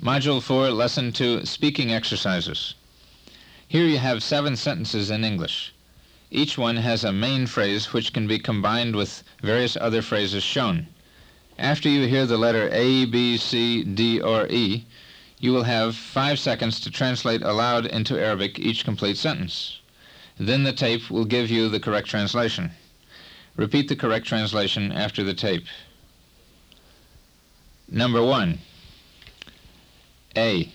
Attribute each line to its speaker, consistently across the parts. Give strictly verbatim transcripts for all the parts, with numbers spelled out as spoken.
Speaker 1: Module four, Lesson two, Speaking Exercises. Here you have seven sentences in English. Each one has a main phrase which can be combined with various other phrases shown. After you hear the letter A, B, C, D, or E, you will have five seconds to translate aloud into Arabic each complete sentence. Then the tape will give you the correct translation. Repeat the correct translation after the tape. Number one. A.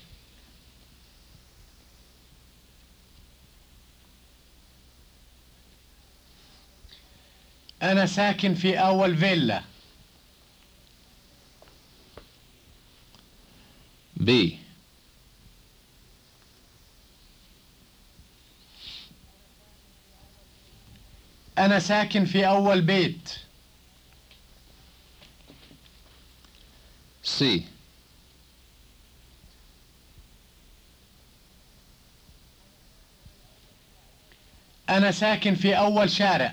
Speaker 2: أنا ساكن في أول فيلا.
Speaker 1: B.
Speaker 2: أنا ساكن في أول بيت.
Speaker 1: C.
Speaker 2: أنا ساكن في أول شارع.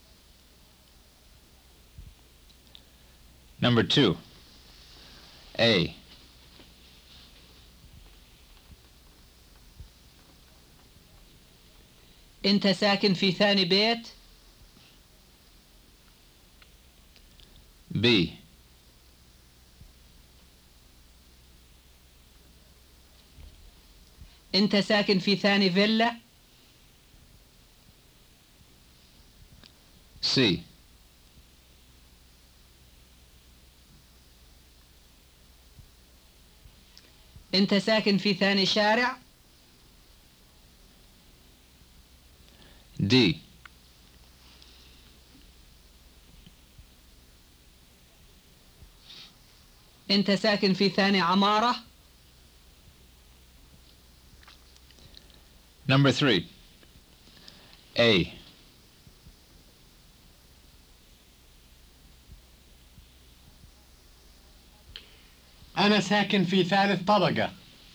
Speaker 1: Number two. A.
Speaker 3: أنت ساكن في ثاني بيت؟
Speaker 1: B.
Speaker 3: أنت ساكن في ثاني فيلا؟
Speaker 1: C.
Speaker 3: أنت ساكن في ثاني شارع؟
Speaker 1: D.
Speaker 3: أنت ساكن في ثاني عمارة؟
Speaker 1: Number three. A.
Speaker 2: أنا ساكن في ثالث طبقة.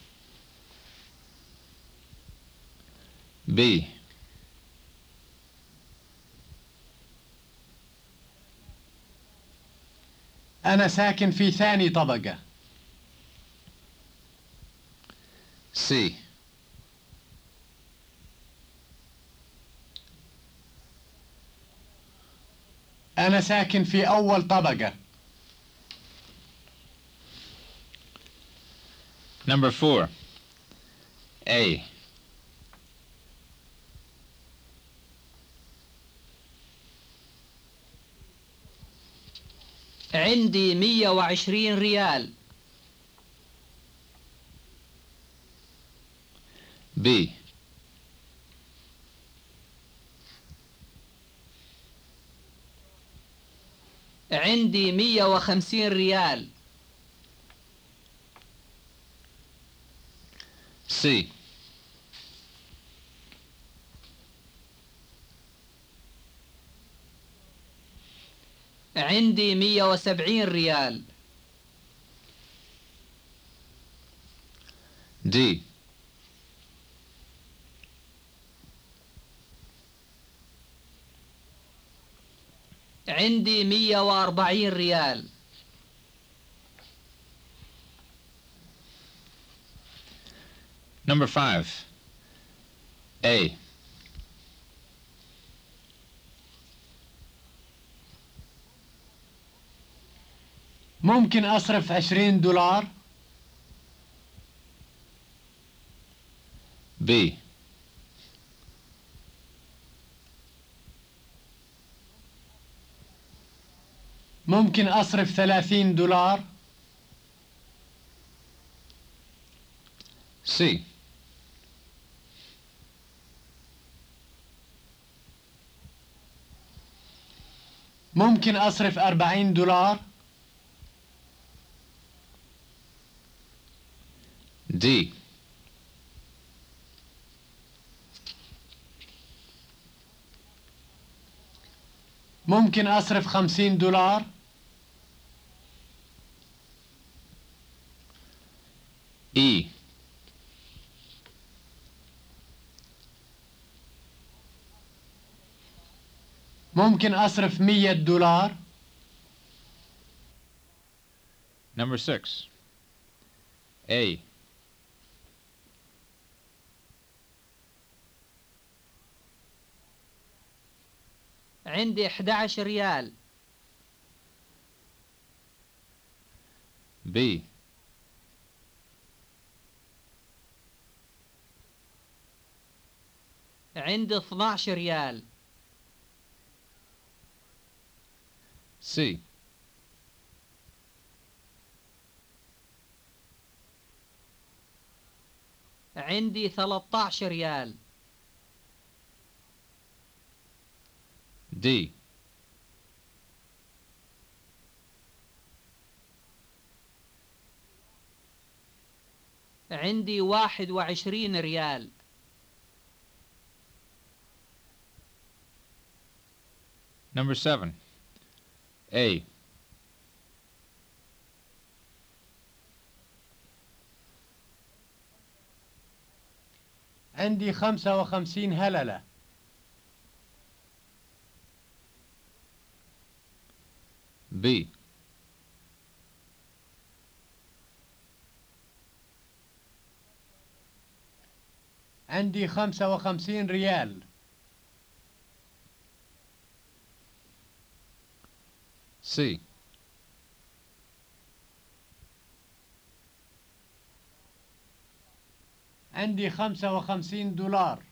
Speaker 1: B.
Speaker 2: أنا ساكن في ثاني طبقة.
Speaker 1: C.
Speaker 2: أنا ساكن في أول طبقة.
Speaker 1: Number four. A.
Speaker 3: عندي مية وعشرين ريال.
Speaker 1: B.
Speaker 3: عندي مية وخمسين ريال.
Speaker 1: C.
Speaker 3: عندي مية وسبعين ريال.
Speaker 1: D.
Speaker 3: عندي مية وأربعين ريال.
Speaker 1: Number five. A.
Speaker 2: ممكن أصرف عشرين دولار؟
Speaker 1: B.
Speaker 2: ممكن أصرف ثلاثين دولار؟
Speaker 1: C.
Speaker 2: ممكن أصرف أربعين دولار؟
Speaker 1: D.
Speaker 2: ممكن أصرف خمسين دولار؟
Speaker 1: E.
Speaker 2: ممكن أصرف مية دولار؟
Speaker 1: Number six. A.
Speaker 3: عندي إحدى عشر ريال.
Speaker 1: B.
Speaker 3: عندي اثني عشر ريال.
Speaker 1: C.
Speaker 3: عندي ثلاثة عشر ريال.
Speaker 1: D.
Speaker 3: عندي واحد وعشرين ريال.
Speaker 1: Number seven. A.
Speaker 2: عندي خمسة وخمسين هللة.
Speaker 1: B.
Speaker 2: عندي خمسة وخمسين ريال.
Speaker 1: C.
Speaker 2: عندي خمسة وخمسين دولار.